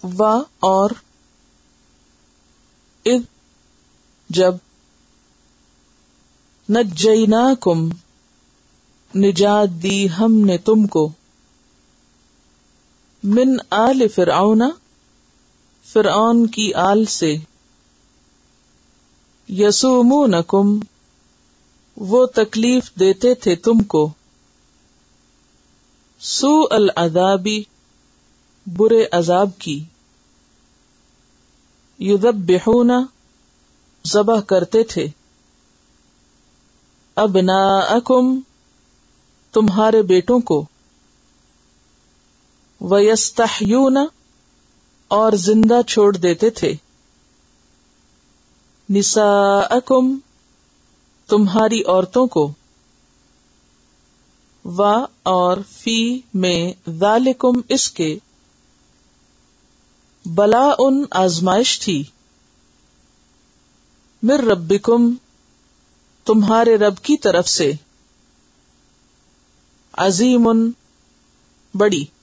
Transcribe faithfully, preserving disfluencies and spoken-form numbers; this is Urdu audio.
و اور اذ جب نجیناکم نجات دی ہم نے تم کو من آل فرعون فرعون کی آل سے یسومونکم وہ تکلیف دیتے تھے تم کو سوء العذابی برے عذاب کی یذبحون ذبح کرتے تھے ابناءکم تمہارے بیٹوں کو ویستحیون اور زندہ چھوڑ دیتے تھے نساءکم تمہاری عورتوں کو و اور فی میں ذالکم اس کے بلاء آزمائش تھی من ربکم تمہارے رب کی طرف سے عظیم بڑی